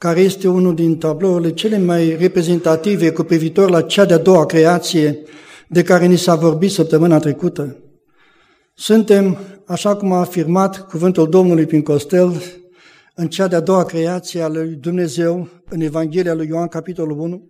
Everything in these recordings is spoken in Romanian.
care este unul din tablourile cele mai reprezentative cu privitor la cea de-a doua creație de care ni s-a vorbit săptămâna trecută. Suntem, așa cum a afirmat cuvântul Domnului prin Costel, în cea de-a doua creație a lui Dumnezeu, în Evanghelia lui Ioan, capitolul 1.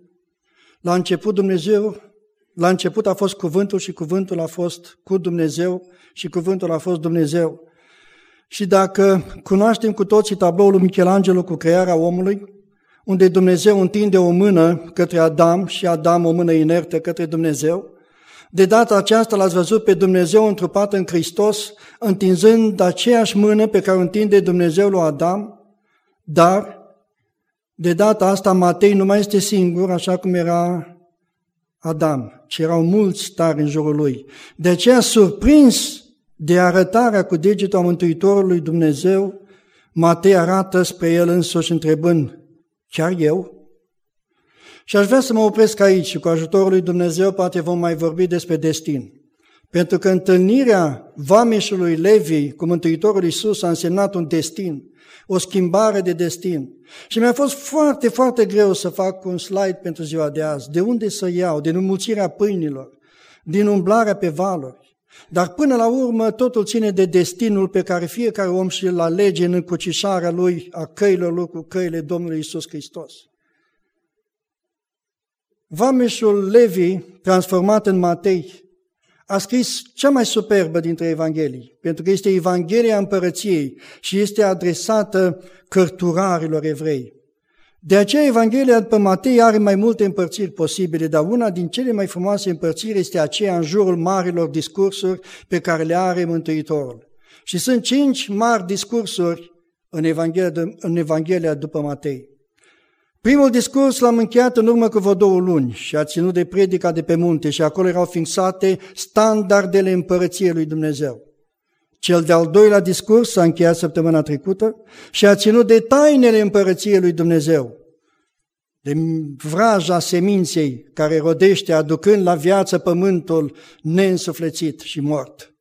La început a fost cuvântul și cuvântul a fost cu Dumnezeu și cuvântul a fost Dumnezeu. Și dacă cunoaștem cu toții tabloul lui Michelangelo cu crearea omului, unde Dumnezeu întinde o mână către Adam și Adam o mână inertă către Dumnezeu, de data aceasta l-ați văzut pe Dumnezeu întrupat în Hristos, întinzând aceeași mână pe care o întinde Dumnezeu lui Adam, dar de data asta Matei nu mai este singur, așa cum era Adam, ci erau mulți tari în jurul lui. De aceea, surprins de arătarea cu degetul a Mântuitorului Dumnezeu, Matei arată spre el însuși întrebând, chiar eu? Și aș vrea să mă opresc aici și cu ajutorul lui Dumnezeu poate vom mai vorbi despre destin. Pentru că întâlnirea vameșului Levi cu Mântuitorul Iisus a însemnat un destin, o schimbare de destin. Și mi-a fost foarte, foarte greu să fac un slide pentru ziua de azi. De unde să iau? Din înmulțirea pâinilor, din umblarea pe valuri. Dar până la urmă totul ține de destinul pe care fiecare om și-l alege în încrucișarea lui, a căilor lui cu căile Domnului Iisus Hristos. Vameșul Levi, transformat în Matei, a scris cea mai superbă dintre Evanghelii, pentru că este Evanghelia Împărăției și este adresată cărturarilor evrei. De aceea Evanghelia după Matei are mai multe împărțiri posibile, dar una din cele mai frumoase împărțiri este aceea în jurul marilor discursuri pe care le are Mântuitorul. Și sunt 5 mari discursuri în Evanghelia după Matei. Primul discurs l-am încheiat în urmă cu vreo 2 luni și a ținut de predica de pe munte și acolo erau fixate standardele împărăției lui Dumnezeu. Cel de-al doilea discurs s-a încheiat săptămâna trecută și a ținut de tainele împărăției lui Dumnezeu, de vraja seminței care rodește aducând la viață pământul neînsuflețit și mort.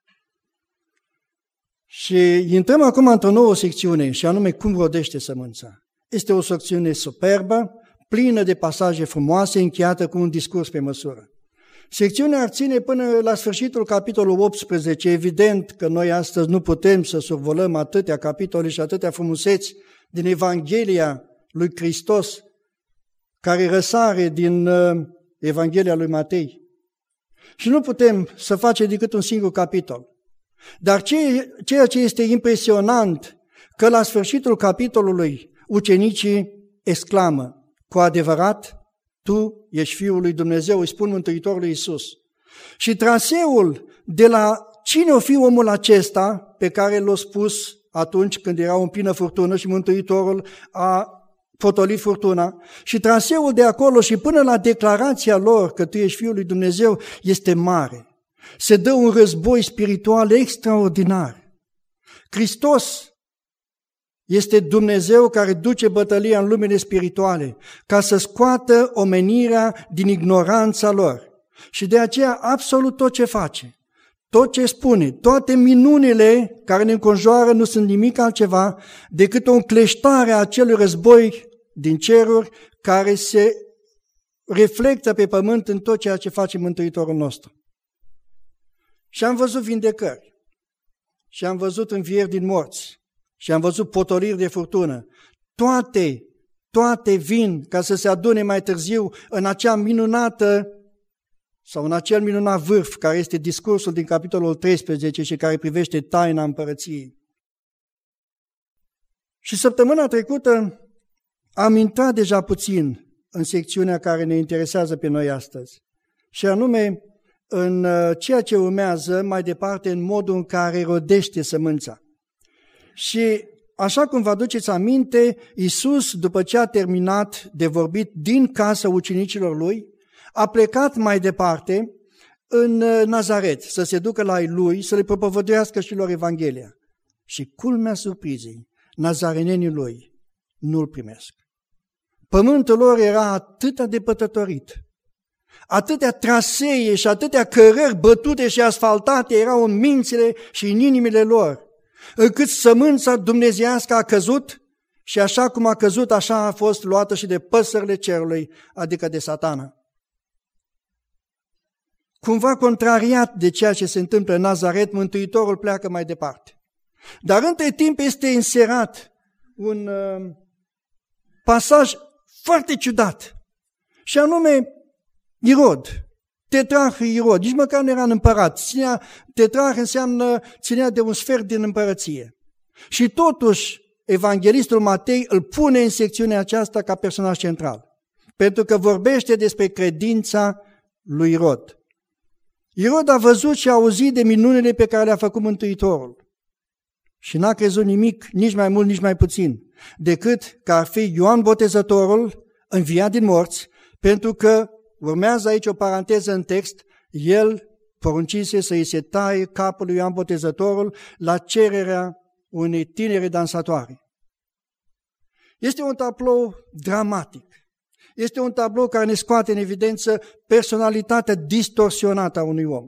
Și intrăm acum într-o nouă secțiune și anume cum rodește sămânța. Este o secțiune superbă, plină de pasaje frumoase, încheiată cu un discurs pe măsură. Secțiunea ar ține până la sfârșitul capitolul 18. Evident că noi astăzi nu putem să survolăm atâtea capitole și atâtea frumuseți din Evanghelia lui Hristos, care răsare din Evanghelia lui Matei. Și nu putem să facem decât un singur capitol. Dar ceea ce este impresionant, că la sfârșitul capitolului ucenicii exclamă, cu adevărat, tu ești Fiul lui Dumnezeu, îi spun Mântuitorului Iisus. Și traseul de la cine o fi omul acesta pe care l-a spus atunci când era în plină furtună și Mântuitorul a potolit furtuna, și traseul de acolo și până la declarația lor că tu ești Fiul lui Dumnezeu este mare. Se dă un război spiritual extraordinar. Hristos este Dumnezeu care duce bătălia în lumele spirituale ca să scoată omenirea din ignoranța lor. Și de aceea absolut tot ce face, tot ce spune, toate minunile care ne înconjoară nu sunt nimic altceva decât o încleștare a acelui război din ceruri care se reflectă pe pământ în tot ceea ce face Mântuitorul nostru. Și am văzut vindecări, și am văzut învieri din morți, și am văzut potoliri de furtună. Toate vin ca să se adune mai târziu în acea minunată sau în acel minunat vârf care este discursul din capitolul 13 și care privește taina împărăției. Și săptămâna trecută am intrat deja puțin în secțiunea care ne interesează pe noi astăzi, și anume în ceea ce urmează mai departe în modul în care rodește sămânța. Și așa cum vă aduceți aminte, Iisus, după ce a terminat de vorbit din casa ucenicilor lui, a plecat mai departe în Nazaret, să se ducă la lui, să le propovăduiască și lor Evanghelia. Și culmea surprizei, nazarenenii lui nu-l primesc. Pământul lor era atât de pătătorit, atâtea trasee și atâtea cărări bătute și asfaltate erau în mințile și în inimile lor, încât sămânța dumnezeiască a căzut Și așa cum a căzut, așa a fost luată și de păsările cerului, adică de Satana. Cumva contrariat de ceea ce se întâmplă în Nazaret, Mântuitorul pleacă mai departe. Dar între timp este inserat un pasaj foarte ciudat, și anume Irod, tetrarh Irod, nici măcar nu era în împărat. Tetrarh înseamnă ținea de un sfert din împărăție. Și totuși, evanghelistul Matei îl pune în secțiunea aceasta ca personaj central, pentru că vorbește despre credința lui Irod. Irod a văzut și a auzit de minunile pe care le-a făcut Mântuitorul și n-a crezut nimic, nici mai mult, nici mai puțin, decât că ar fi Ioan Botezătorul înviat din morți, pentru că, urmează aici o paranteză în text, el poruncise să îi se taie capul lui Ioan Botezătorul la cererea unei tinere dansatoare. Este un tablou dramatic. Este un tablou care ne scoate în evidență personalitatea distorsionată a unui om.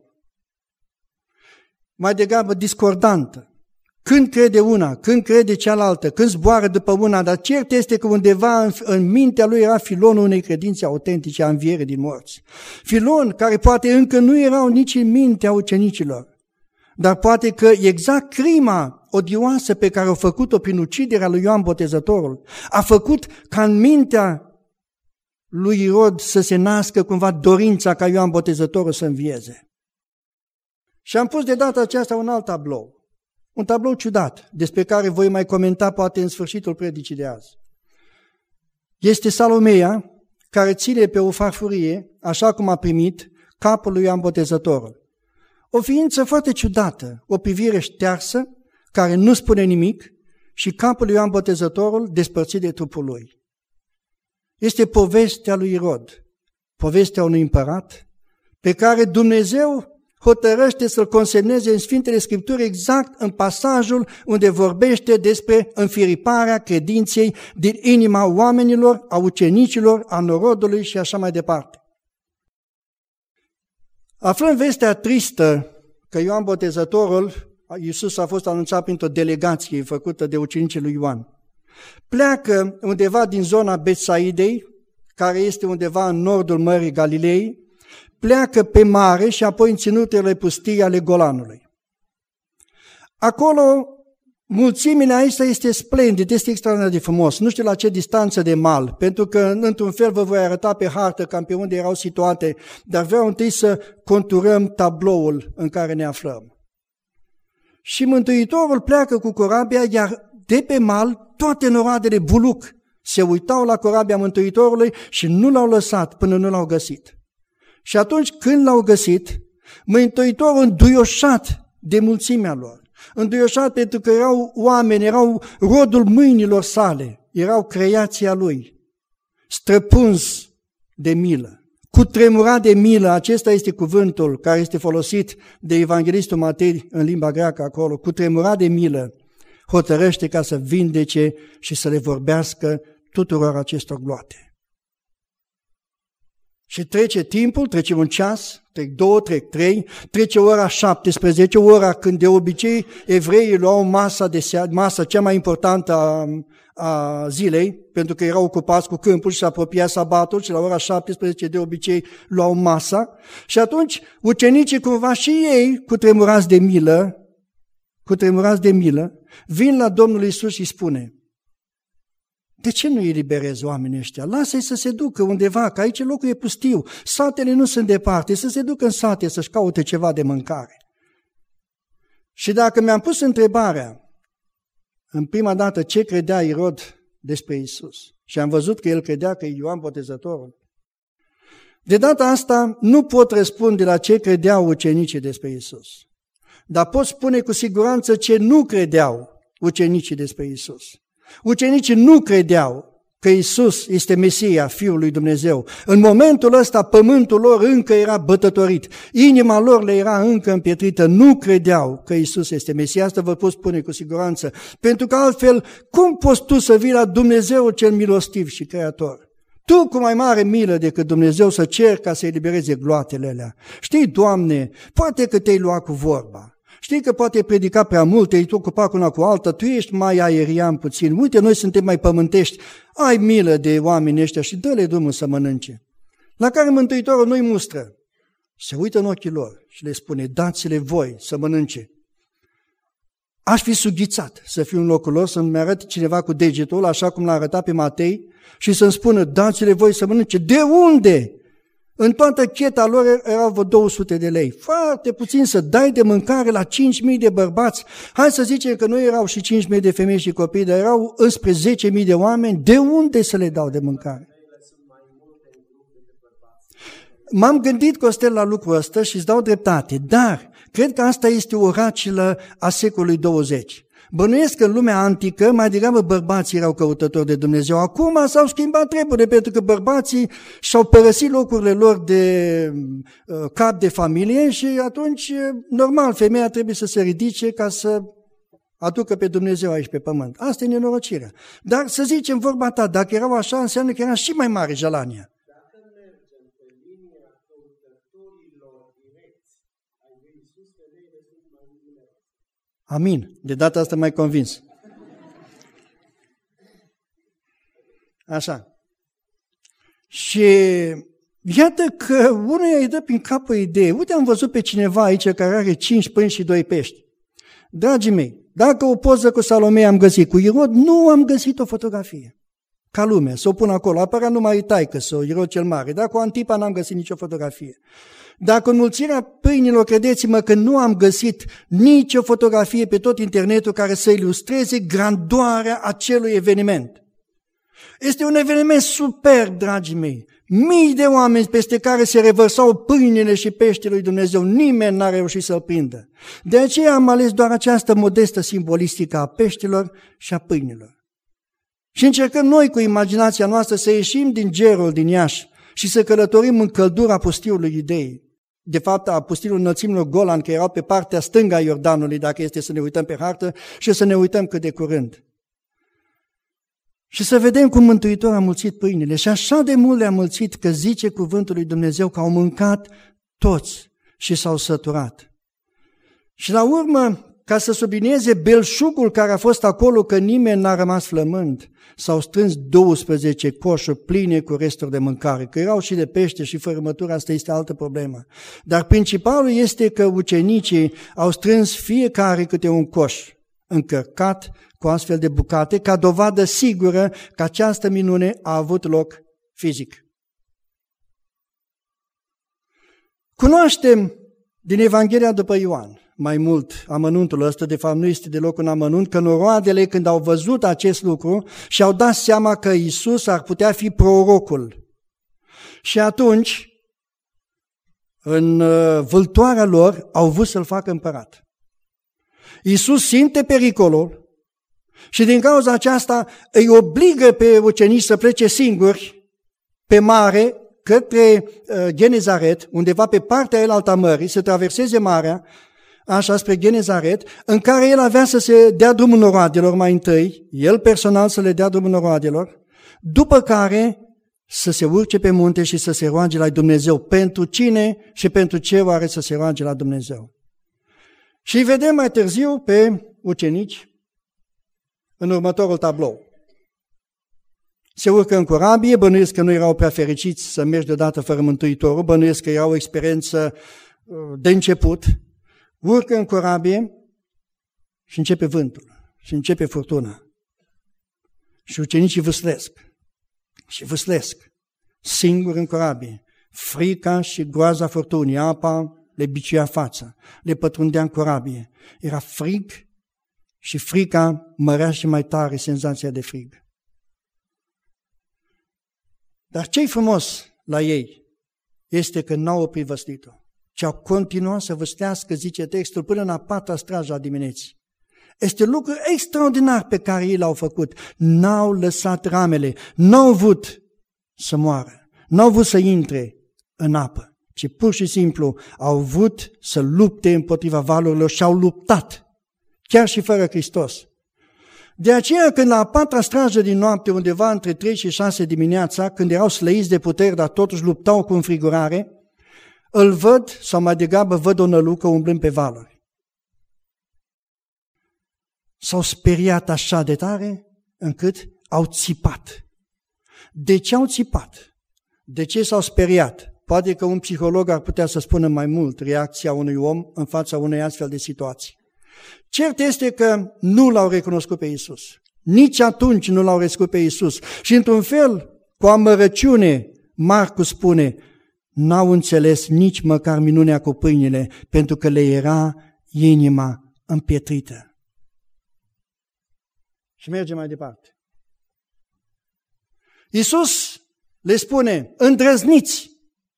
Mai degrabă discordantă. Când crede una, când crede cealaltă, când zboară după una, dar cert este că undeva în mintea lui era filonul unei credințe autentice a învierii din morți. Filon care poate încă nu erau nici în mintea ucenicilor, dar poate că exact crima odioasă pe care a făcut-o prin uciderea lui Ioan Botezătorul a făcut ca în mintea lui Irod să se nască cumva dorința ca Ioan Botezătorul să învieze. Și am pus de data aceasta un alt tablou. Un tablou ciudat, despre care voi mai comenta poate în sfârșitul predicii de azi. Este Salomea, care ține pe o farfurie, așa cum a primit, capul lui Ioan Botezătorul. O ființă foarte ciudată, o privire ștearsă, care nu spune nimic, și capul lui Ioan Botezătorul despărțit de trupul lui. Este povestea lui Irod, povestea unui împărat, pe care Dumnezeu hotărăște să-l consemneze în Sfintele Scripturi exact în pasajul unde vorbește despre înfiriparea credinței din inima oamenilor, a ucenicilor, a norodului și așa mai departe. Aflăm vestea tristă că Ioan Botezătorul, Iisus a fost anunțat printr-o delegație făcută de ucenicii lui Ioan. Pleacă undeva din zona Betsaidei, care este undeva în nordul Mării Galilei, pleacă pe mare și apoi în ținutele pustii ale Golanului. Acolo, mulțimea aici este splendid, este extraordinar de frumos. Nu știu la ce distanță de mal, pentru că într-un fel vă voi arăta pe hartă cam pe unde erau situate, dar vreau întâi să conturăm tabloul în care ne aflăm. Și Mântuitorul pleacă cu corabia, iar de pe mal toate noroadele Buluc se uitau la corabia Mântuitorului și nu l-au lăsat până nu l-au găsit. Și atunci când l-au găsit, Mântuitorul înduioșat de mulțimea lor, înduioșat pentru că erau oameni, erau rodul mâinilor sale, erau creația lui, străpuns de milă, cutremurat de milă, acesta este cuvântul care este folosit de evanghelistul Matei în limba greacă acolo, cutremurat de milă, hotărăște ca să vindece și să le vorbească tuturor acestor gloate. Și trece timpul, trece un ceas, trec 2, trec 3, trece ora 17, ora când de obicei evreii luau masa cea mai importantă a zilei, pentru că erau ocupați cu câmpul și se apropia sabatul și la ora 17 de obicei luau masa. Și atunci ucenicii cumva și ei, cutremurați de milă, vin la Domnul Iisus și spune: de ce nu îi eliberezi oamenii ăștia? Lasă-i să se ducă undeva, că aici locul e pustiu, satele nu sunt departe, să se ducă în sate să-și caute ceva de mâncare. Și dacă mi-am pus întrebarea, în prima dată, ce credea Irod despre Iisus, și am văzut că el credea că e Ioan Botezătorul, de data asta nu pot răspunde la ce credeau ucenicii despre Iisus, dar pot spune cu siguranță ce nu credeau ucenicii despre Iisus. Ucenicii nu credeau că Iisus este Mesia, Fiul lui Dumnezeu. În momentul ăsta pământul lor încă era bătătorit, inima lor le era încă împietrită, nu credeau că Iisus este Mesia. Asta vă pot spune cu siguranță, pentru că altfel cum poți tu să vii la Dumnezeu cel milostiv și creator? Tu cu mai mare milă decât Dumnezeu să ceri ca să elibereze gloatele alea. Știi, Doamne, poate că te-ai luat cu vorba. Știi că poate predica prea mult, te-ai ocupat cu una cu alta, tu ești mai aerian puțin. Uite, noi suntem mai pământești, ai milă de oamenii ăștia și dă-le drumul să mănânce. La care Mântuitorul nu-i mustră. Se uită în ochii lor și le spune, dați-le voi să mănânce. Aș fi sughițat să fiu în locul lor, să-mi arăt cineva cu degetul, așa cum l-a arătat pe Matei, și să-mi spună, dați-le voi să mănânce. De unde? În toată cheta lor erau vreo 200 de lei. Foarte puțin să dai de mâncare la 5.000 de bărbați. Hai să zicem că nu erau și 5.000 de femei și copii, dar erau înspre 10.000 de oameni. De unde să le dau de mâncare? M-am gândit, Costel, la lucrul ăsta și îți dau dreptate, dar cred că asta este o racilă a secolului 20. Bănuiesc că în lumea antică mai degrabă bărbații erau căutători de Dumnezeu. Acum s-au schimbat treburile, pentru că bărbații și-au părăsit locurile lor de cap de familie și atunci, normal, femeia trebuie să se ridice ca să aducă pe Dumnezeu aici pe pământ. Asta e nenorocirea. Dar să zicem vorba ta, dacă erau așa, înseamnă că era și mai mare jalania. Amin. De data asta mai convins. Așa. Și iată că unuia îi dă prin cap o idee. Uite, am văzut pe cineva aici care are 5 pâini și 2 pești. Dragii mei, dacă o poză cu Salome am găsit, cu Irod, nu am găsit o fotografie. Ca lume, să o pun acolo. Apărea numai Taică-său, Irod cel Mare. Dar cu Antipa n-am găsit nicio fotografie. Dacă înmulțirea pâinilor, credeți-mă că nu am găsit nicio fotografie pe tot internetul care să ilustreze grandoarea acelui eveniment. Este un eveniment superb, dragii mei. Mii de oameni peste care se revărsau pâinile și peștele lui Dumnezeu. Nimeni n-a reușit să-l prindă. De aceea am ales doar această modestă simbolistică a peștilor și a pâinilor. Și încercăm noi cu imaginația noastră să ieșim din gerul din Iași și să călătorim în căldura pustiului Iudeii. De fapt, a pustiul înălțimilor Golan, că erau pe partea stângă a Iordanului, dacă este să ne uităm pe hartă, și să ne uităm cât de curând. Și să vedem cum Mântuitorul a mulțit pâinile. Și așa de mult le-a mulțit că zice cuvântul lui Dumnezeu că au mâncat toți și s-au săturat. Și la urmă, ca să sublinieze belșugul care a fost acolo, că nimeni n-a rămas flămând, s-au strâns 12 coșuri pline cu resturi de mâncare, că erau și de pește și fărâmătură, asta este altă problemă. Dar principalul este că ucenicii au strâns fiecare câte un coș încărcat cu astfel de bucate, ca dovadă sigură că această minune a avut loc fizic. Cunoaștem din Evanghelia după Ioan mai mult amănuntul ăsta, de fapt nu este deloc un amănunt, că noroadele când au văzut acest lucru și-au dat seama că Iisus ar putea fi prorocul. Și atunci, în vâltoarea lor, au vrut să-l facă împărat. Iisus simte pericolul și din cauza aceasta îi obligă pe ucenici să plece singuri pe mare către Genezaret, undeva pe partea elaltă a mării, să traverseze marea, așa spre Genezaret, în care el avea să se dea drumul noroadelor mai întâi, el personal să le dea drumul noroadelor, după care să se urce pe munte și să se roage la Dumnezeu. Pentru cine și pentru ce oare să se roage la Dumnezeu? Și îi vedem mai târziu pe ucenici în următorul tablou. Se urcă în corabie, bănuiesc că nu erau prea fericiți să mergi deodată fără Mântuitorul, bănuiesc că era o experiență de început. Urcă în corabie și începe vântul și începe furtuna. Și ucenicii vâslesc și vâslesc, singuri în corabie. Frica și groaza furtunii, apa le biciuia fața, le pătrundea în corabie. Era frig și frica mărea și mai tare senzația de frig. Dar ce-i frumos la ei este că n-au oprit văslitul, ci au continuat să văstească, zice textul, până în a 4-a strajă a dimineții. Este lucru extraordinar pe care ei l-au făcut. N-au lăsat ramele, n-au vrut să moară, n-au vrut să intre în apă, ci pur și simplu au vrut să lupte împotriva valurilor și au luptat, chiar și fără Hristos. De aceea, când la a 4-a strajă din noapte, undeva între 3 și 6 dimineața, când erau slăiți de puteri, dar totuși luptau cu înfrigurare, îl văd, sau mai degrabă văd o nălucă umblând pe valuri. s-au speriat așa de tare încât au țipat. De ce au țipat? De ce s-au speriat? Poate că un psiholog ar putea să spună mai mult reacția unui om în fața unei astfel de situații. Cert este că nu l-au recunoscut pe Iisus. Nici atunci nu l-au recunoscut pe Iisus. Și într-un fel, cu amărăciune, Marcu spune, n-au înțeles nici măcar minunea cu pâinile, pentru că le era inima împietrită. Și mergem mai departe. Iisus le spune, îndrăzniți!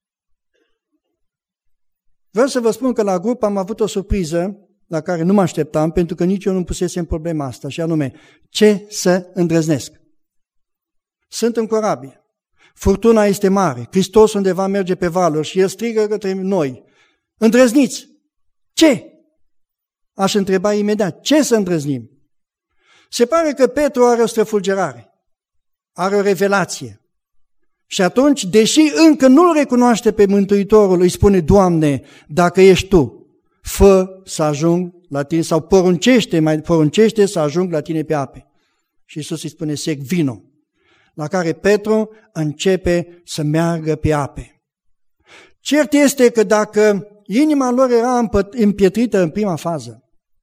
Vreau să vă spun că la grup am avut o surpriză la care nu mă așteptam, pentru că nici eu nu pusesem problema asta, și anume, ce să îndrăznesc? Sunt în corabie, furtuna este mare, Hristos undeva merge pe valuri și El strigă către noi, îndrăzniți! Ce? Aș întreba imediat, ce să îndrăznim? Se pare că Petru are o străfulgerare, are o revelație. Și atunci, deși încă nu-L recunoaște pe Mântuitorul, îi spune, dacă ești Tu, fă să ajung la tine, sau poruncește să ajung la tine pe ape. Și Iisus îi spune sec, vino. La care Petru începe să meargă pe ape. Cert este că dacă inima lor era împietrită în prima fază,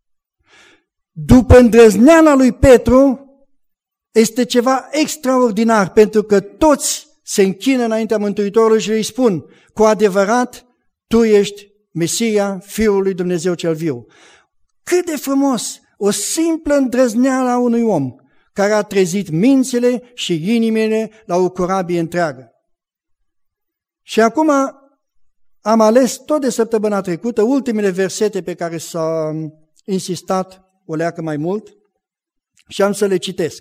după îndrăzneala lui Petru, este ceva extraordinar, pentru că toți se închină înaintea Mântuitorului și îi spun, cu adevărat, Tu ești Mesia, Fiul lui Dumnezeu cel viu. Cât de frumos! O simplă îndrăzneală a unui om care a trezit mințile și inimile la o corabie întreagă. Și acum am ales tot de săptămâna trecută ultimele versete pe care s-a insistat o leacă mai mult și am să le citesc.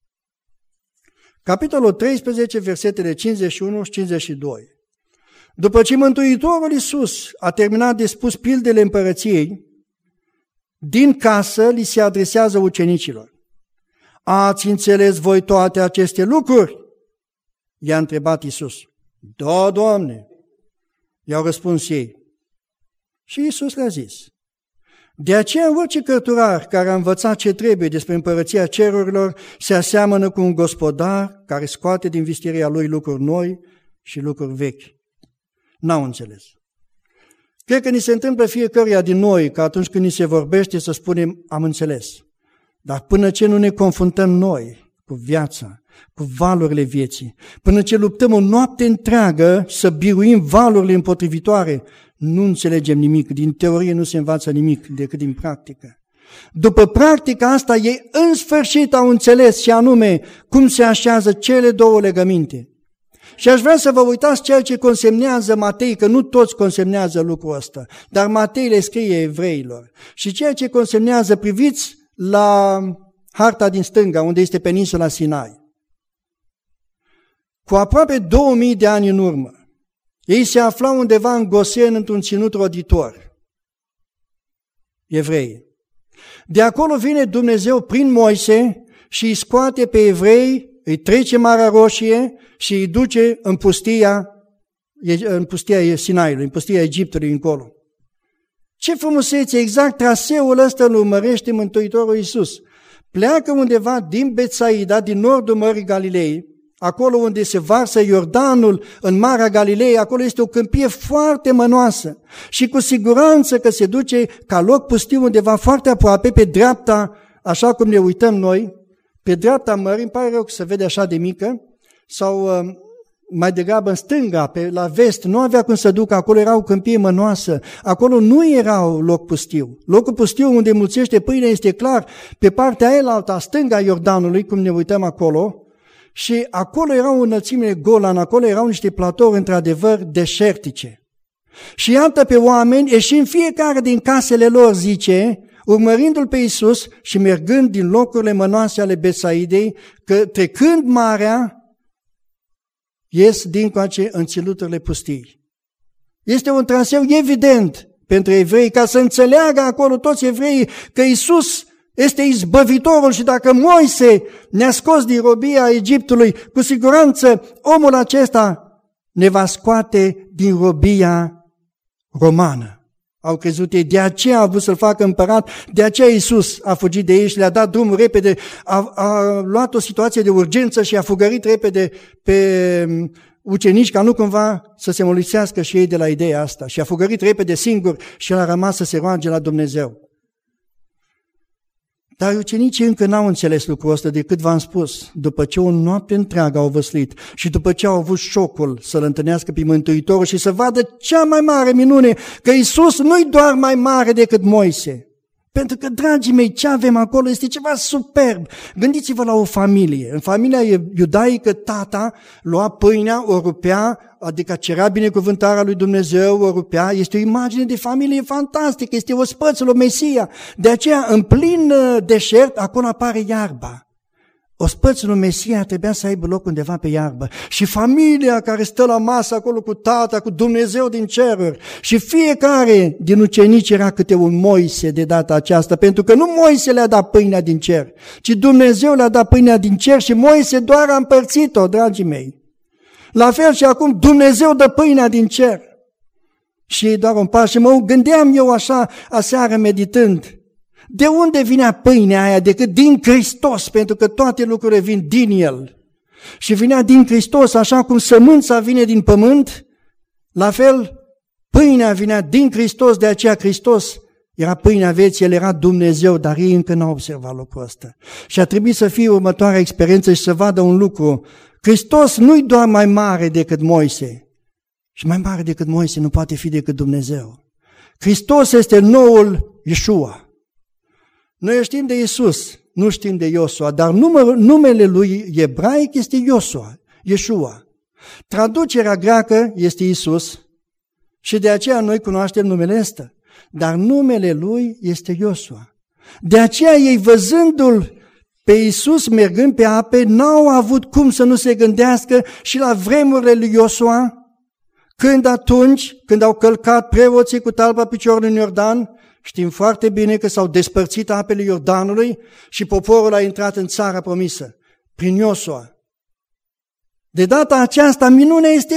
Capitolul 13, versetele 51 și 52. După ce Mântuitorul Iisus a terminat de spus pildele împărăției, din casă li se adresează ucenicilor. Ați înțeles voi toate aceste lucruri? I-a întrebat Iisus. Da, Doamne, i-au răspuns ei. Și Iisus le-a zis. De aceea orice cărturar care a învățat ce trebuie despre împărăția cerurilor se aseamănă cu un gospodar care scoate din visteria lui lucruri noi și lucruri vechi. N-au înțeles. Cred că ni se întâmplă fiecăruia din noi că atunci când ni se vorbește să spunem am înțeles. Dar până ce nu ne confruntăm noi cu viața, cu valurile vieții, până ce luptăm o noapte întreagă să biruim valurile împotrivitoare, nu înțelegem nimic. Din teorie nu se învață nimic decât din practică. După practica asta, ei în sfârșit au înțeles și anume cum se așează cele două legăminte. Și aș vrea să vă uitați ceea ce consemnează Matei, că nu toți consemnează lucrul ăsta, dar Matei le scrie evreilor. Și ceea ce consemnează, priviți la harta din stânga, unde este peninsula Sinai. Cu aproape 2000 de ani în urmă, ei se aflau undeva în Gosen, într-un ținut roditor. Evrei. De acolo vine Dumnezeu prin Moise și îi scoate pe evrei, îi trece Marea Roșie și îi duce în pustia Sinaiului, în pustia Egiptului încolo. Ce frumusețe! Exact traseul ăsta îl urmărește Mântuitorul Iisus. Pleacă undeva din Betsaida, din nordul Mării Galilei, acolo unde se varsă Iordanul în Marea Galilei, acolo este o câmpie foarte mănoasă și cu siguranță că se duce ca loc pustiu undeva foarte aproape, pe dreapta, așa cum ne uităm noi, pe dreapta mării, îmi pare rău că se vede așa de mică, sau mai degrabă în stânga, la vest, nu avea cum să ducă, acolo era o câmpie mănoasă, acolo nu era un loc pustiu. Locul pustiu unde mulțește pâine este clar, pe partea aia alta, stânga Iordanului, cum ne uităm acolo, și acolo era o înălțime Golan, acolo erau niște platouri într-adevăr deșertice. Și iată pe oameni, ieșind fiecare din casele lor, zice, urmărindu-L pe Iisus și mergând din locurile mănoase ale Betsaidei, că trecând marea, ies dincoace în ținuturile pustii. Este un traseu evident pentru evrei, ca să înțeleagă acolo toți evreii că Iisus este izbăvitorul și dacă Moise ne-a scos din robia Egiptului, cu siguranță omul acesta ne va scoate din robia romană. au crezut ei, de aceea a vrut să-l facă împărat, de aceea Iisus a fugit de ei și le-a dat drumul repede, a luat o situație de urgență și a fugărit repede pe ucenici ca nu cumva să se molisească și ei de la ideea asta și a fugărit repede singur și el a rămas să se roage la Dumnezeu. Dar ucenicii încă n-au înțeles lucrul ăsta decât v-am spus, după ce o noapte întreagă au văslit și după ce au avut șocul să-L întâlnească pe Mântuitorul și să vadă cea mai mare minune, că Iisus nu-i doar mai mare decât Moise. Pentru că, dragii mei, ce avem acolo este ceva superb. Gândiți-vă la o familie. În familia iudaică, tata lua pâinea, o rupea, adică cerea binecuvântarea lui Dumnezeu, o rupea. Este o imagine de familie fantastică, este ospățul lui Mesia. De aceea, în plin deșert, acolo apare iarba. Ospățul lui Mesia trebuia să aibă loc undeva pe iarbă. Și familia care stă la masă acolo cu tata, cu Dumnezeu din ceruri. Și fiecare din ucenici era câte un Moise de data aceasta. Pentru că nu Moise le-a dat pâinea din cer, ci Dumnezeu le-a dat pâinea din cer și Moise doar a împărțit-o, dragii mei. La fel și acum Dumnezeu dă pâinea din cer. Și ei doar un pas. Și mă gândeam eu așa aseară meditând. De unde vinea pâinea aia decât din Hristos, pentru că toate lucrurile vin din El. Și vinea din Hristos, așa cum sămânța vine din pământ, la fel pâinea vinea din Hristos, de aceea Hristos era pâinea vieții, El era Dumnezeu, dar ei încă n-au observat lucrul ăsta. Și a trebuit să fie următoarea experiență și să vadă un lucru. Hristos nu-i doar mai mare decât Moise. Și mai mare decât Moise nu poate fi decât Dumnezeu. Hristos este noul Iesua. Noi știm de Iisus, nu știm de Iosua, dar numele lui ebraic este Iesua. Traducerea greacă este Iisus și de aceea noi cunoaștem numele ăsta, dar numele lui este Iosua. De aceea ei văzându-l pe Iisus mergând pe ape, n-au avut cum să nu se gândească și la vremurile lui Iosua, când au călcat preoții cu talpa piciorului în Iordan. Știm foarte bine că s-au despărțit apele Iordanului și poporul a intrat în țara promisă, prin Iosua. De data aceasta, minunea este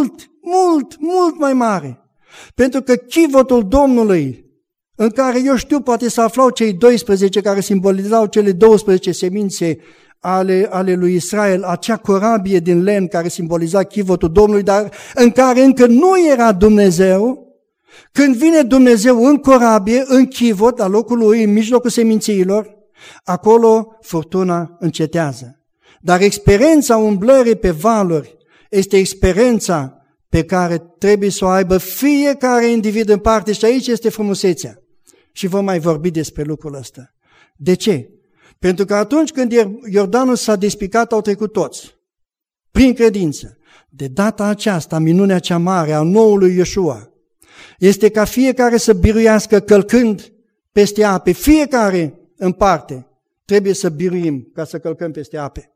mult mai mare. Pentru că chivotul Domnului, în care eu știu, poate să aflau cei 12 care simbolizau cele 12 semințe ale lui Israel, acea corabie din lemn care simboliza chivotul Domnului, dar în care încă nu era Dumnezeu. Când vine Dumnezeu în corabie, în chivot, la locul lui, în mijlocul semințiilor, acolo furtuna încetează. Dar experiența umblării pe valuri este experiența pe care trebuie să o aibă fiecare individ în parte și aici este frumusețea. Și vom mai vorbi despre lucrul ăsta. De ce? Pentru că atunci când Iordanul s-a despicat, au trecut toți, prin credință. De data aceasta, minunea cea mare a noului Iesua este ca fiecare să biruiască călcând peste ape. Fiecare în parte trebuie să biruim ca să călcăm peste ape.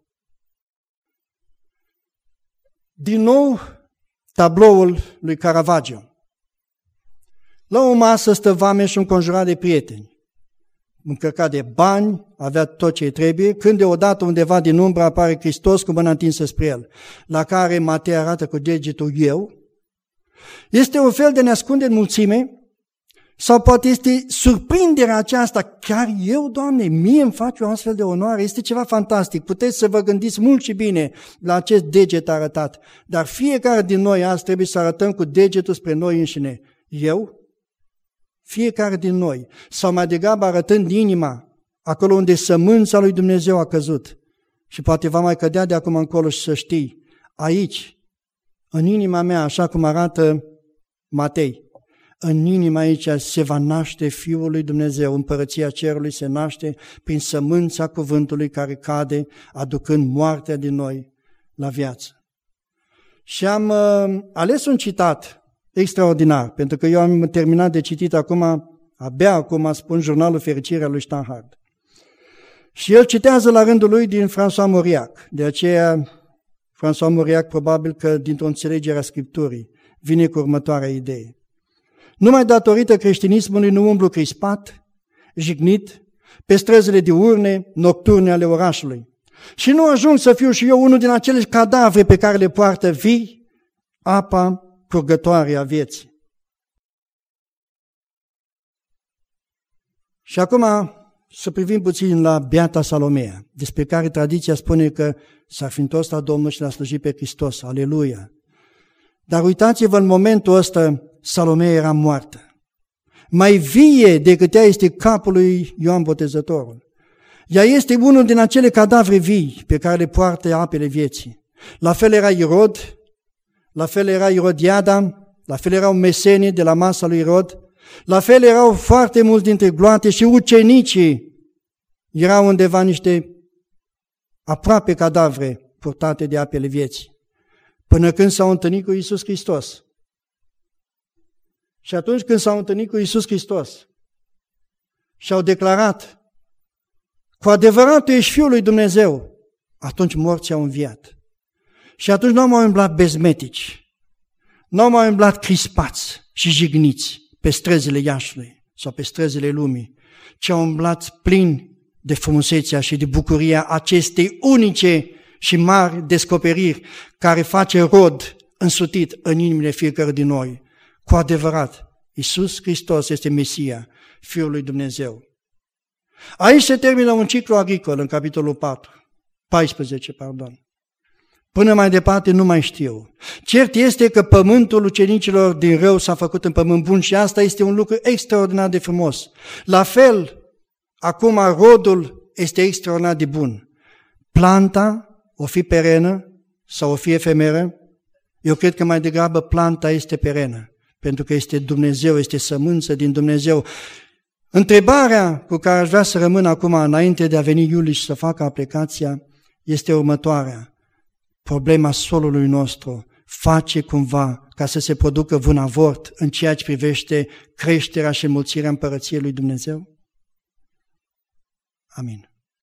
Din nou, tabloul lui Caravaggio. La o masă stă vameș înconjurat de prieteni. Încărcat de bani, avea tot ce trebuie, când deodată undeva din umbră apare Hristos cu mâna întinsă spre el, la care Matei arată cu degetul eu. Este un fel de ne ascunde în mulțime sau poate este surprinderea aceasta, chiar eu, Doamne, mie îmi faci o astfel de onoare, este ceva fantastic, puteți să vă gândiți mult și bine la acest deget arătat, dar fiecare din noi azi trebuie să arătăm cu degetul spre noi înșine. Eu? Fiecare din noi, sau mai degrabă arătând inima, acolo unde sămânța lui Dumnezeu a căzut și poate va mai cădea de acum încolo și să știi, aici, în inima mea, așa cum arată Matei, în inima aici se va naște Fiul lui Dumnezeu, împărăția cerului se naște prin sămânța cuvântului care cade, aducând moartea din noi la viață. Și am ales un citat extraordinar, pentru că eu am terminat de citit abia acum spun Jurnalul Fericirea lui Steinhardt. Și el citează la rândul lui din François Mauriac, de aceea François Mauriac probabil că dintr-o înțelegere a Scripturii vine cu următoarea idee. Numai datorită creștinismului nu umblu crispat, jignit, pe străzile diurne, nocturne ale orașului. Și nu ajung să fiu și eu unul din acele cadavre pe care le poartă vii apa purgătoare a vieții. Și acum să privim puțin la Beata Salomea, despre care tradiția spune că s-a fi întors la Domnul și l-a slujit pe Hristos. Aleluia! Dar uitați-vă, în momentul ăsta, Salomea era moartă. Mai vie decât ea este capul lui Ioan Botezătorul. Ea este unul din acele cadavre vii pe care le poartă apele vieții. La fel era Irod, la fel era Irodiada, la fel erau mesenii de la masa lui Irod, la fel erau foarte mulți dintre gloate și ucenicii erau undeva niște aproape cadavre purtate de apele vieții, până când s-au întâlnit cu Iisus Hristos. Și atunci când s-au întâlnit cu Iisus Hristos și au declarat: cu adevărat tu ești Fiul lui Dumnezeu, atunci morții au înviat. Și atunci nu au mai umblat bezmetici, nu au mai umblat crispați și jigniți pe străzile Iașului sau pe străzile lumii, ci au umblat plini de frumusețea și de bucuria acestei unice și mari descoperiri care face rod însutit în inimile fiecare din noi. Cu adevărat, Iisus Hristos este Mesia, Fiul lui Dumnezeu. Aici se termină un ciclu agricol în capitolul 14. Până mai departe nu mai știu. Cert este că pământul ucenicilor din rău s-a făcut în pământ bun și asta este un lucru extraordinar de frumos. La fel, acum rodul este extraordinar de bun. Planta o fi perenă sau o fi efemeră? Eu cred că mai degrabă planta este perenă, pentru că este Dumnezeu, este sămânță din Dumnezeu. Întrebarea cu care aș vrea să rămân acum, înainte de a veni Iulie și să facă aplicația, este următoarea. Problema solului nostru face cumva ca să se producă vânavort în ceea ce privește creșterea și înmulțirea împărăției lui Dumnezeu? Amin.